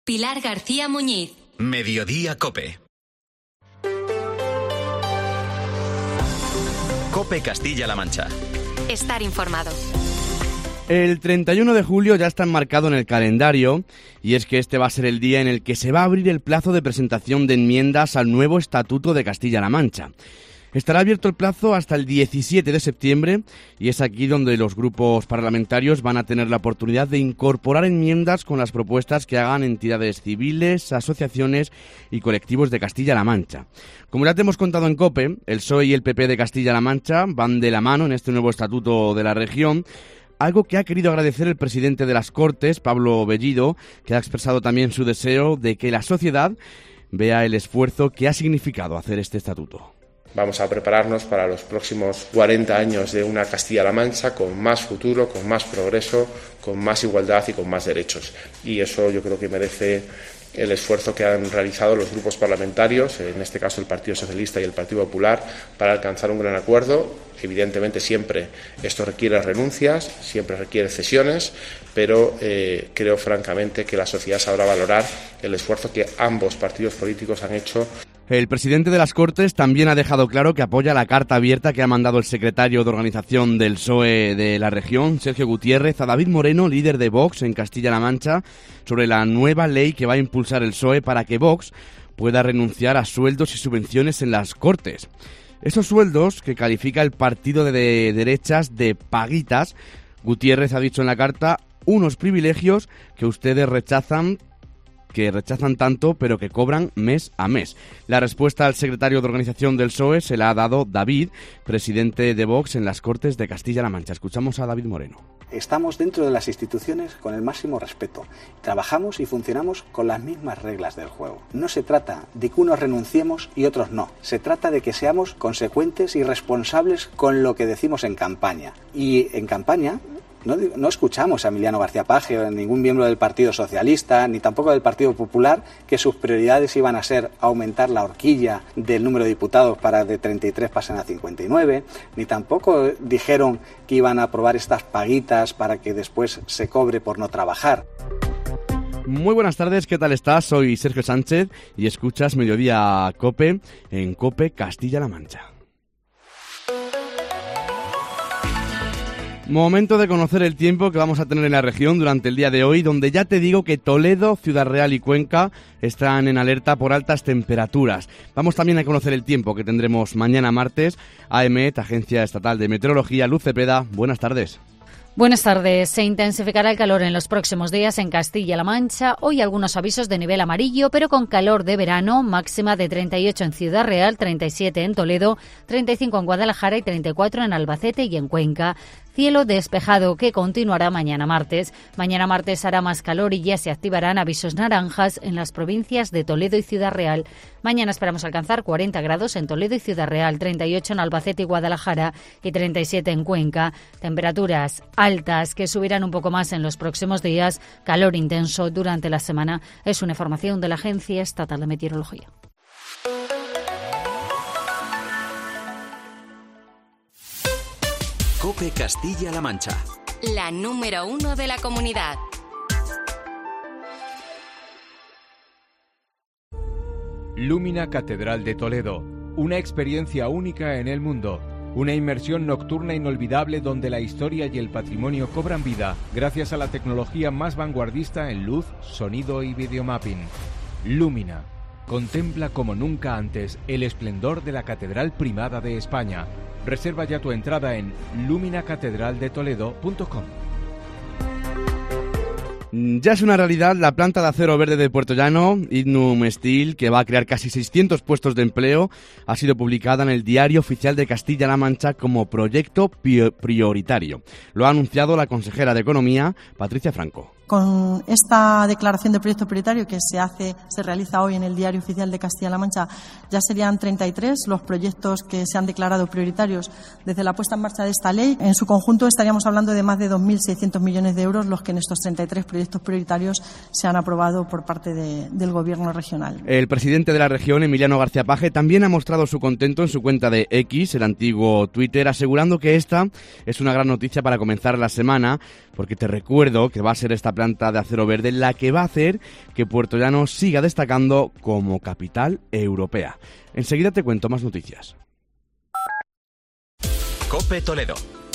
Pilar García Muñiz. Mediodía COPE. COPE Castilla-La Mancha. Estar informado. El 31 de julio ya está enmarcado en el calendario y es que este va a ser el día en el que se va a abrir el plazo de presentación de enmiendas al nuevo Estatuto de Castilla-La Mancha. Estará abierto el plazo hasta el 17 de septiembre y es aquí donde los grupos parlamentarios van a tener la oportunidad de incorporar enmiendas con las propuestas que hagan entidades civiles, asociaciones y colectivos de Castilla-La Mancha. Como ya te hemos contado en COPE, el PSOE y el PP de Castilla-La Mancha van de la mano en este nuevo Estatuto de la región, algo que ha querido agradecer el presidente de las Cortes, Pablo Bellido, que ha expresado también su deseo de que la sociedad vea el esfuerzo que ha significado hacer este estatuto. Vamos a prepararnos para los próximos 40 años de una Castilla-La Mancha con más futuro, con más progreso, con más igualdad y con más derechos. Y eso yo creo que merece el esfuerzo que han realizado los grupos parlamentarios, en este caso el Partido Socialista y el Partido Popular, para alcanzar un gran acuerdo. Evidentemente siempre esto requiere renuncias, siempre requiere cesiones, pero creo francamente que la sociedad sabrá valorar el esfuerzo que ambos partidos políticos han hecho. El presidente de las Cortes también ha dejado claro que apoya la carta abierta que ha mandado el secretario de organización del PSOE de la región, Sergio Gutiérrez, a David Moreno, líder de Vox en Castilla-La Mancha, sobre la nueva ley que va a impulsar el PSOE para que Vox pueda renunciar a sueldos y subvenciones en las Cortes. Esos sueldos que califica el partido de derechas de paguitas, Gutiérrez ha dicho en la carta, unos privilegios que ustedes rechazan tanto, pero que cobran mes a mes. La respuesta al secretario de organización del PSOE se la ha dado David, presidente de Vox en las Cortes de Castilla-La Mancha. Escuchamos a David Moreno. Estamos dentro de las instituciones con el máximo respeto. Trabajamos y funcionamos con las mismas reglas del juego. No se trata de que unos renunciemos y otros no. Se trata de que seamos consecuentes y responsables con lo que decimos en campaña. Y en campaña no escuchamos a Emiliano García Paje o a ningún miembro del Partido Socialista, ni tampoco del Partido Popular, que sus prioridades iban a ser aumentar la horquilla del número de diputados para de 33 pasen a 59, ni tampoco dijeron que iban a aprobar estas paguitas para que después se cobre por no trabajar. Muy buenas tardes, ¿qué tal estás? Soy Sergio Sánchez y escuchas Mediodía COPE en COPE Castilla-La Mancha. Momento de conocer el tiempo que vamos a tener en la región durante el día de hoy, donde ya te digo que Toledo, Ciudad Real y Cuenca están en alerta por altas temperaturas. Vamos también a conocer el tiempo que tendremos mañana martes. AEMET, Agencia Estatal de Meteorología. Luz Cepeda, buenas tardes. Buenas tardes. Se intensificará el calor en los próximos días en Castilla-La Mancha. Hoy algunos avisos de nivel amarillo, pero con calor de verano, máxima de 38 en Ciudad Real, 37 en Toledo, 35 en Guadalajara y 34 en Albacete y en Cuenca. Cielo despejado que continuará mañana martes. Mañana martes hará más calor y ya se activarán avisos naranjas en las provincias de Toledo y Ciudad Real. Mañana esperamos alcanzar 40 grados en Toledo y Ciudad Real, 38 en Albacete y Guadalajara y 37 en Cuenca. Temperaturas altas que subirán un poco más en los próximos días. Calor intenso durante la semana. Es una información de la Agencia Estatal de Meteorología. COPE Castilla-La Mancha. La número 1 de la comunidad. Lumina Catedral de Toledo. Una experiencia única en el mundo. Una inmersión nocturna inolvidable donde la historia y el patrimonio cobran vida gracias a la tecnología más vanguardista en luz, sonido y videomapping. Lumina. Contempla como nunca antes el esplendor de la Catedral Primada de España. Reserva ya tu entrada en luminacatedraldetoledo.com. Ya es una realidad la planta de acero verde de Puerto Llano, Ignum Steel, que va a crear casi 600 puestos de empleo, ha sido publicada en el Diario Oficial de Castilla-La Mancha como proyecto prioritario. Lo ha anunciado la consejera de Economía, Patricia Franco. Con esta declaración de proyecto prioritario que se realiza hoy en el Diario Oficial de Castilla-La Mancha, ya serían 33 los proyectos que se han declarado prioritarios desde la puesta en marcha de esta ley. En su conjunto estaríamos hablando de más de 2.600 millones de euros los que en estos 33 proyectos prioritarios se han aprobado por parte del Gobierno regional. El presidente de la región, Emiliano García Paje, también ha mostrado su contento en su cuenta de X, el antiguo Twitter, asegurando que esta es una gran noticia para comenzar la semana, porque te recuerdo que va a ser esta planta de acero verde, la que va a hacer que Puertollano siga destacando como capital europea. Enseguida te cuento más noticias. COPE Toledo.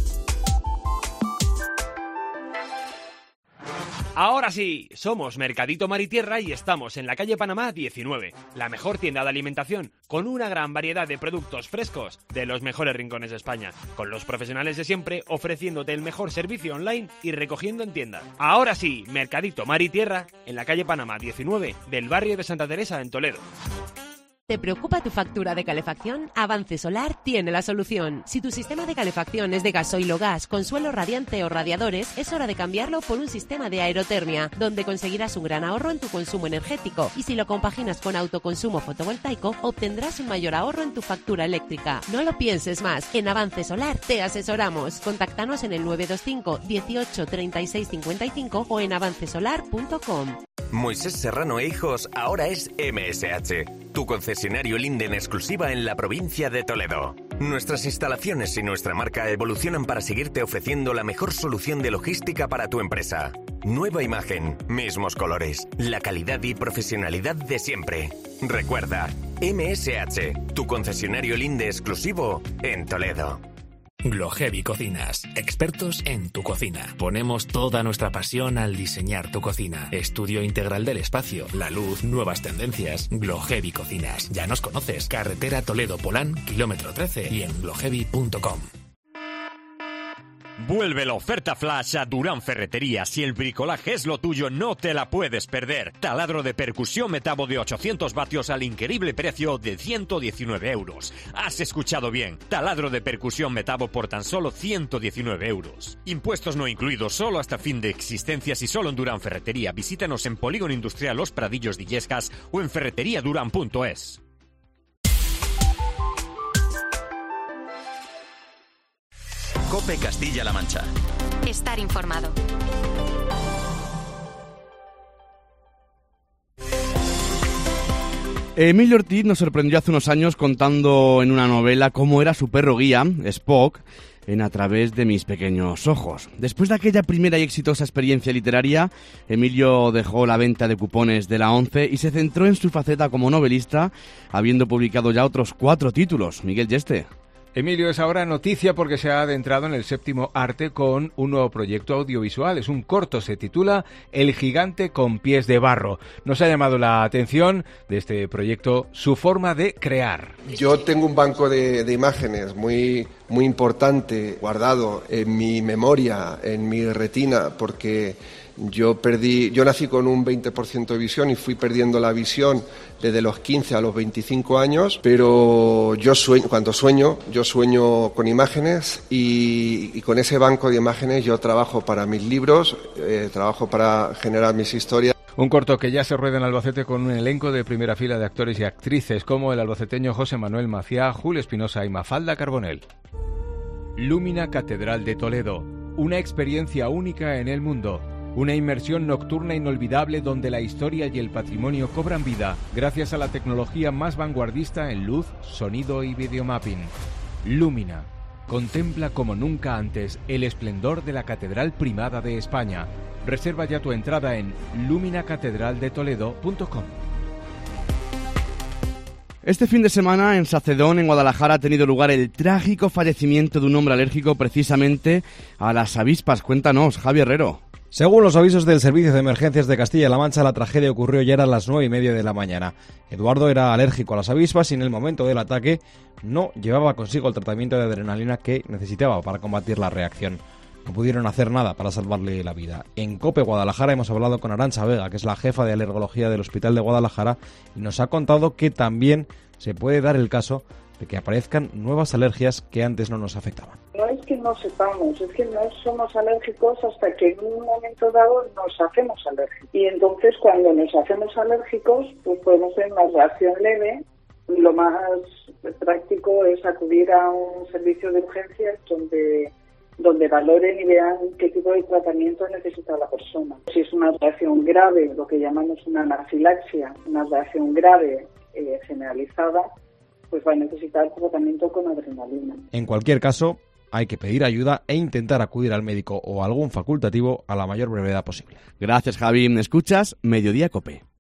Ahora sí, somos Mercadito Mar y Tierra y estamos en la calle Panamá 19, la mejor tienda de alimentación, con una gran variedad de productos frescos de los mejores rincones de España, con los profesionales de siempre ofreciéndote el mejor servicio online y recogiendo en tienda. Ahora sí, Mercadito Mar y Tierra, en la calle Panamá 19, del barrio de Santa Teresa en Toledo. ¿Te preocupa tu factura de calefacción? Avance Solar tiene la solución. Si tu sistema de calefacción es de gasoil o gas, con suelo radiante o radiadores, es hora de cambiarlo por un sistema de aerotermia, donde conseguirás un gran ahorro en tu consumo energético. Y si lo compaginas con autoconsumo fotovoltaico, obtendrás un mayor ahorro en tu factura eléctrica. No lo pienses más. En Avance Solar te asesoramos. Contáctanos en el 925 18 36 55 o en avancesolar.com. Moisés Serrano e Hijos ahora es MSH, tu concesionario Linde en exclusiva en la provincia de Toledo. Nuestras instalaciones y nuestra marca evolucionan para seguirte ofreciendo la mejor solución de logística para tu empresa. Nueva imagen, mismos colores, la calidad y profesionalidad de siempre. Recuerda, MSH, tu concesionario Linde exclusivo en Toledo. Glohevi Cocinas, expertos en tu cocina. Ponemos toda nuestra pasión al diseñar tu cocina. Estudio integral del espacio, la luz, nuevas tendencias. Glohevi Cocinas. Ya nos conoces. Carretera Toledo-Polán, kilómetro 13 y en glohevi.com. Vuelve la oferta flash a Durán Ferretería. Si el bricolaje es lo tuyo, no te la puedes perder. Taladro de percusión Metabo de 800 vatios al increíble precio de 119 euros. Has escuchado bien. Taladro de percusión Metabo por tan solo 119 euros. Impuestos no incluidos, solo hasta fin de existencias y solo en Durán Ferretería. Visítanos en Polígono Industrial Los Pradillos de Illescas o en ferreteriaduran.es. COPE Castilla-La Mancha. Estar informado. Emilio Ortiz nos sorprendió hace unos años contando en una novela cómo era su perro guía, Spock, en A través de mis pequeños ojos. Después de aquella primera y exitosa experiencia literaria, Emilio dejó la venta de cupones de la ONCE y se centró en su faceta como novelista, habiendo publicado ya otros 4 títulos. Miguel Yeste. Emilio es ahora noticia porque se ha adentrado en el séptimo arte con un nuevo proyecto audiovisual. Es un corto, se titula El gigante con pies de barro. Nos ha llamado la atención de este proyecto su forma de crear. Yo tengo un banco de imágenes muy importante guardado en mi memoria, en mi retina, porque yo nací con un 20% de visión y fui perdiendo la visión desde los 15 a los 25 años, pero cuando sueño con imágenes y con ese banco de imágenes yo trabajo para mis libros, trabajo para generar mis historias. Un corto que ya se rueda en Albacete con un elenco de primera fila de actores y actrices como el albaceteño José Manuel Maciá, Julio Espinosa y Mafalda Carbonell. Lúmina Catedral de Toledo, una experiencia única en el mundo. Una inmersión nocturna inolvidable donde la historia y el patrimonio cobran vida gracias a la tecnología más vanguardista en luz, sonido y videomapping. Lúmina. Contempla como nunca antes el esplendor de la Catedral Primada de España. Reserva ya tu entrada en luminacatedraldetoledo.com. Este fin de semana en Sacedón, en Guadalajara, ha tenido lugar el trágico fallecimiento de un hombre alérgico precisamente a las avispas. Cuéntanos, Javi Herrero. Según los avisos del Servicio de Emergencias de Castilla-La Mancha, la tragedia ocurrió ya a las 9:30 de la mañana. Eduardo era alérgico a las avispas y en el momento del ataque no llevaba consigo el tratamiento de adrenalina que necesitaba para combatir la reacción. No pudieron hacer nada para salvarle la vida. En COPE Guadalajara hemos hablado con Arantxa Vega, que es la jefa de alergología del Hospital de Guadalajara, y nos ha contado que también se puede dar el caso de que aparezcan nuevas alergias que antes no nos afectaban. No es que no sepamos, es que no somos alérgicos hasta que en un momento dado nos hacemos alérgicos. Y entonces cuando nos hacemos alérgicos, pues podemos tener una reacción leve. Lo más práctico es acudir a un servicio de urgencias donde valoren y vean qué tipo de tratamiento necesita la persona. Si es una reacción grave, lo que llamamos una anafilaxia, una reacción grave generalizada, pues va a necesitar tratamiento con adrenalina. En cualquier caso, hay que pedir ayuda e intentar acudir al médico o a algún facultativo a la mayor brevedad posible. Gracias, Javi. ¿Escuchas Mediodía Cope?